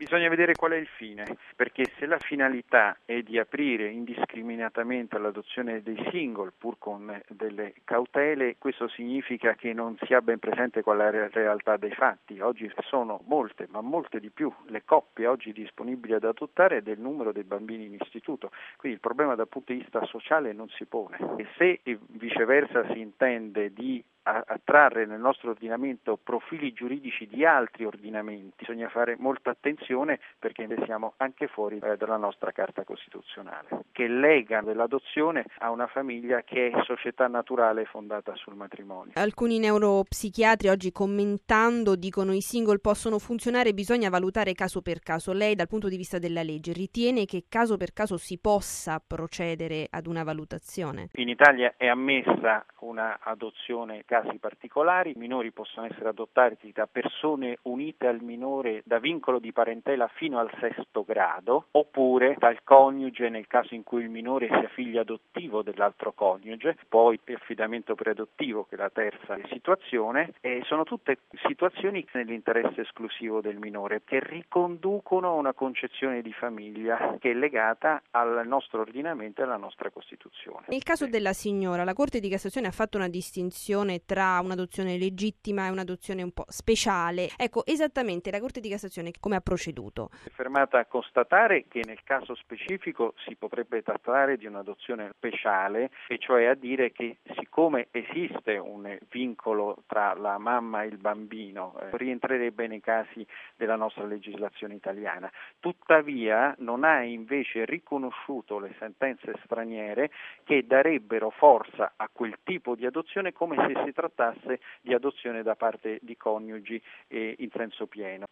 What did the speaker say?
Bisogna vedere qual è il fine, perché se la finalità è di aprire indiscriminatamente all'adozione dei single, pur con delle cautele, questo significa che non si ha ben presente qual è la realtà dei fatti. Oggi sono molte, ma molte di più, le coppie oggi disponibili ad adottare del numero dei bambini in istituto, quindi il problema dal punto di vista sociale non si pone. E se viceversa si intende di attrarre nel nostro ordinamento profili giuridici di altri ordinamenti, bisogna fare molta attenzione perché siamo anche fuori dalla nostra Carta Costituzionale, che lega l'adozione a una famiglia che è società naturale fondata sul matrimonio. Alcuni neuropsichiatri oggi commentando dicono i single possono funzionare, bisogna valutare caso per caso. Lei dal punto di vista della legge ritiene che caso per caso si possa procedere ad una valutazione? In Italia è ammessa una adozione casi particolari, i minori possono essere adottati da persone unite al minore da vincolo di parentela fino al 6° grado, oppure dal coniuge nel caso in cui il minore sia figlio adottivo dell'altro coniuge, poi affidamento preadottivo che è la terza situazione, e sono tutte situazioni nell'interesse esclusivo del minore che riconducono a una concezione di famiglia che è legata al nostro ordinamento e alla nostra Costituzione. Nel caso della signora, la Corte di Cassazione ha fatto una distinzione tra un'adozione legittima e un'adozione un po' speciale. Ecco, esattamente la Corte di Cassazione come ha proceduto? È fermata a constatare che nel caso specifico si potrebbe trattare di un'adozione speciale, e cioè a dire che siccome esiste un vincolo tra la mamma e il bambino, rientrerebbe nei casi della nostra legislazione italiana. Tuttavia non ha invece riconosciuto le sentenze straniere che darebbero forza a quel tipo di adozione come se si trattasse di adozione da parte di coniugi in senso pieno.